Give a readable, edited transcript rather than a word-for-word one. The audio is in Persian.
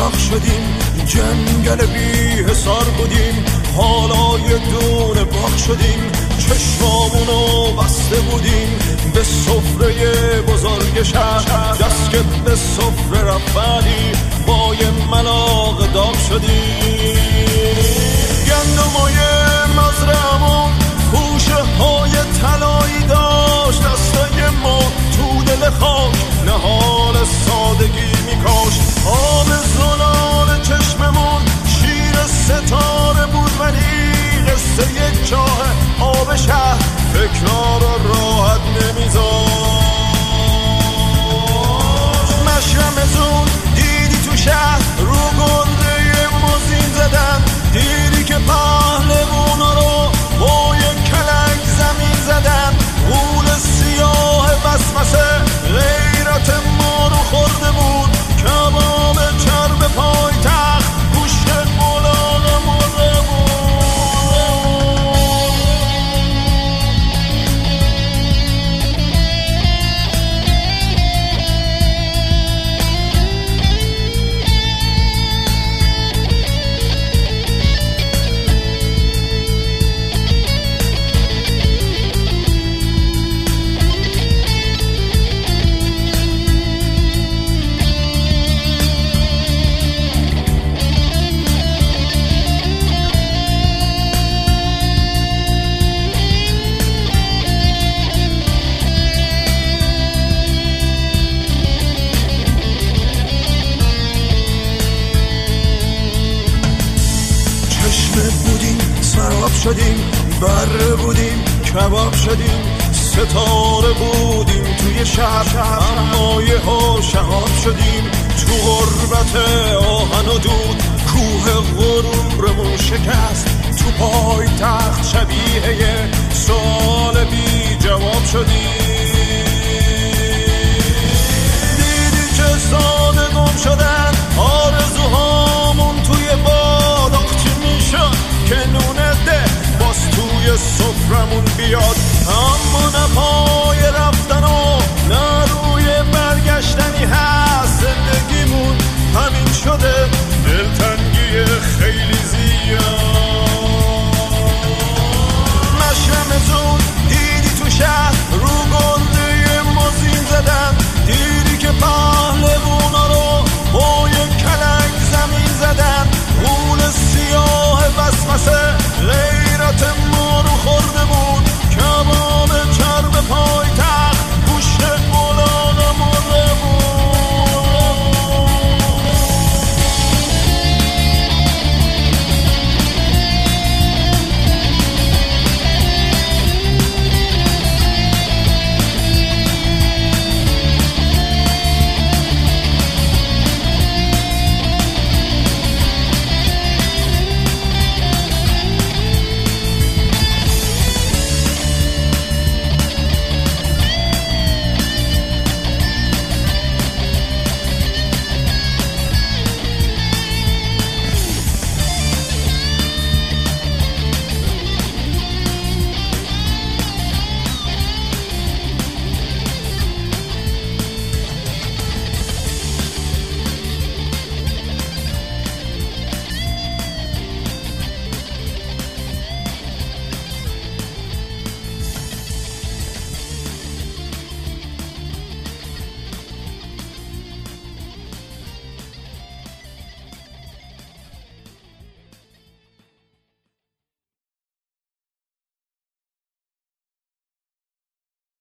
بیداغ شدیم، جنگل بی حصار بودیم، حالا یه دونه باغ شدیم، چشمامونو بسته بودیم به سفره بزرگ شهر، دست که به سفره رفتی با یه ملاقه داغ شدیم. گندمای مزرعمون خوشه های طلایی داشت، دستای ما تو دل خاک نهال سادگی میکاشت، آب زلال چشممون شیر ستاره بود، ولی قصه یک چاه آب شهر فکرها رو راحت نمیذاشت. مشرمتون دیدی تو شهر رو گنده موزین زدن، دیدی که پهلوانا رو با یک کلنگ زمین زدن، غول سیاه بسمسه غیرت ما رو خورده بود، کباب چرب پای تخت گوشت اولاغ مرده بود. شدیم بره بودیم، کباب شدیم، ستاره بودیم توی شهر، اما یه ها شهاب شدیم تو غربت آهن و دود، کوه غرورمون شکست تو پای تخت شبیه